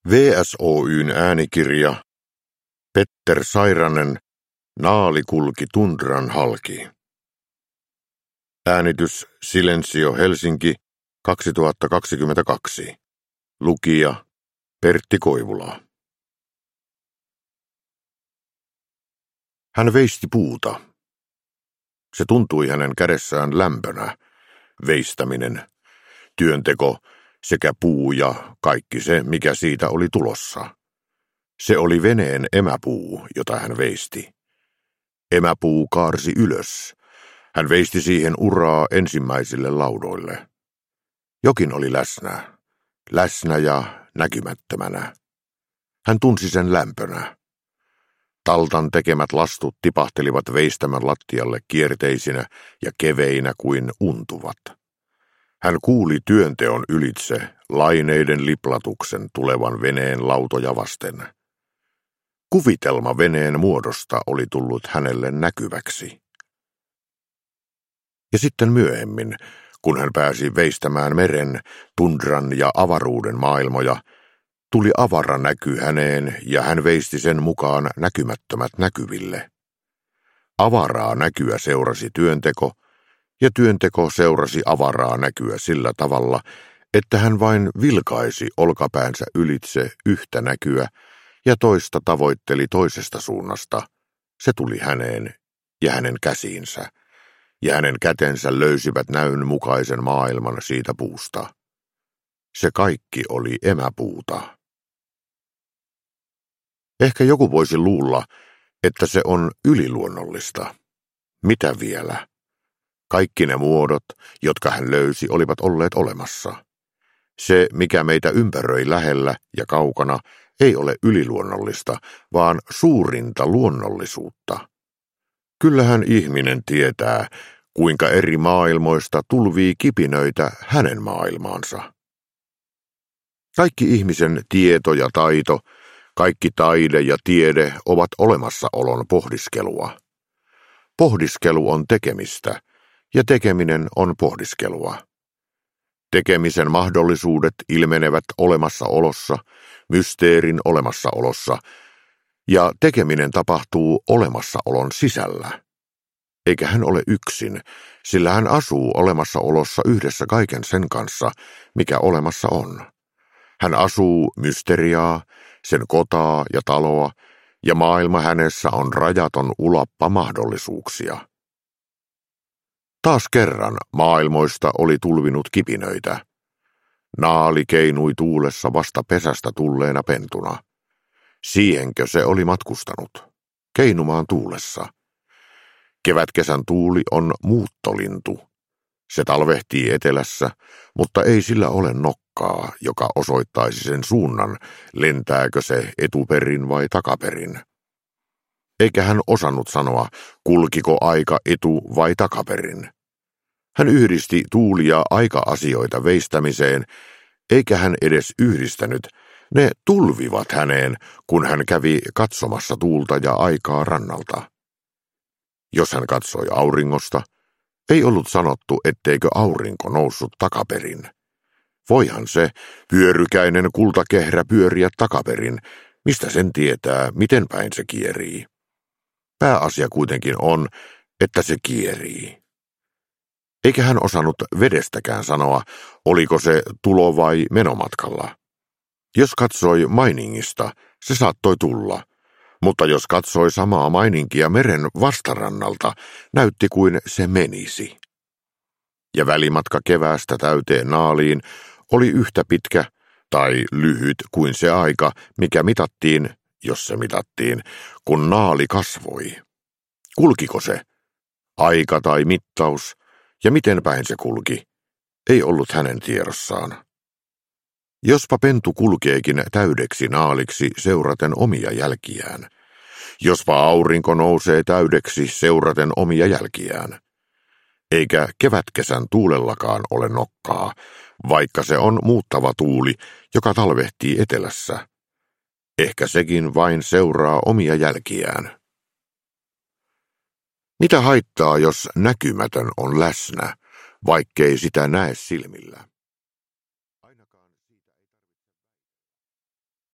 VSOY:n äänikirja Petter Sairanen, Naali kulki tundran halki. Äänitys Silensio Helsinki 2022. Lukija Pertti Koivula. Hän veisti puuta. Se tuntui hänen kädessään lämpönä. Veistäminen, työnteko sekä puu ja kaikki se, mikä siitä oli tulossa. Se oli veneen emäpuu, jota hän veisti. Emäpuu kaarsi ylös. Hän veisti siihen uraa ensimmäisille laudoille. Jokin oli läsnä ja näkymättömänä. Hän tunsi sen lämpönä. Taltan tekemät lastut tipahtelivat veistämän lattialle kierteisinä ja keveinä kuin untuvat. Hän kuuli työnteon ylitse laineiden liplatuksen tulevan veneen lautoja vasten. Kuvitelma veneen muodosta oli tullut hänelle näkyväksi. Ja sitten myöhemmin, kun hän pääsi veistämään meren, tundran ja avaruuden maailmoja, tuli avara näky häneen ja hän veisti sen mukaan näkymättömät näkyville. Avaraa näkyä seurasi työnteko, ja työnteko seurasi avaraa näkyä sillä tavalla, että hän vain vilkaisi olkapäänsä ylitse yhtä näkyä ja toista tavoitteli toisesta suunnasta. Se tuli häneen ja hänen käsiinsä, ja hänen kätensä löysivät näyn mukaisen maailman siitä puusta. Se kaikki oli emäpuuta. Ehkä joku voisi luulla, että se on yliluonnollista. Mitä vielä? Kaikki ne muodot, jotka hän löysi, olivat olleet olemassa. Se, mikä meitä ympäröi lähellä ja kaukana, ei ole yliluonnollista, vaan suurinta luonnollisuutta. Kyllähän ihminen tietää, kuinka eri maailmoista tulvii kipinöitä hänen maailmaansa. Kaikki ihmisen tieto ja taito, kaikki taide ja tiede ovat olemassaolon pohdiskelua. Pohdiskelu on tekemistä, ja tekeminen on pohdiskelua. Tekemisen mahdollisuudet ilmenevät olemassaolossa, mysteerin olemassaolossa, ja tekeminen tapahtuu olemassaolon sisällä. Eikä hän ole yksin, sillä hän asuu olemassaolossa yhdessä kaiken sen kanssa, mikä olemassa on. Hän asuu mysteriaa, sen kotaa ja taloa, ja maailma hänessä on rajaton ulappa mahdollisuuksia. Taas kerran maailmoista oli tulvinut kipinöitä. Naali keinui tuulessa vasta pesästä tulleena pentuna. Siihenkö se oli matkustanut? Keinumaan tuulessa. Kevätkesän tuuli on muuttolintu. Se talvehtii etelässä, mutta ei sillä ole nokkaa, joka osoittaisi sen suunnan, lentääkö se etuperin vai takaperin. Eikä hän osannut sanoa, kulkiko aika etu- vai takaperin. Hän yhdisti tuuli- ja aika-asioita veistämiseen, eikä hän edes yhdistänyt, ne tulvivat häneen, kun hän kävi katsomassa tuulta ja aikaa rannalta. Jos hän katsoi auringosta, ei ollut sanottu, etteikö aurinko noussut takaperin. Voihan se, pyörykäinen kultakehärä pyöriä takaperin, mistä sen tietää, miten päin se kierii. Pääasia kuitenkin on, että se kierii. Eikä hän osannut vedestäkään sanoa, oliko se tulo- vai menomatkalla. Jos katsoi Mainingista, se saattoi tulla, mutta jos katsoi samaa Mainingia meren vastarannalta, näytti kuin se menisi. Ja välimatka keväästä täyteen Naaliin oli yhtä pitkä tai lyhyt kuin se aika, mikä mitattiin, jos se mitattiin, kun Naali kasvoi. Kulkiko se? Aika tai mittaus, ja miten päin se kulki, ei ollut hänen tiedossaan. Jospa pentu kulkeekin täydeksi naaliksi seuraten omia jälkiään. Jospa aurinko nousee täydeksi seuraten omia jälkiään. Eikä kevätkesän tuulellakaan ole nokkaa, vaikka se on muuttava tuuli, joka talvehtii etelässä. Ehkä sekin vain seuraa omia jälkiään. Mitä haittaa, jos näkymätön on läsnä, vaikkei sitä näe silmillä?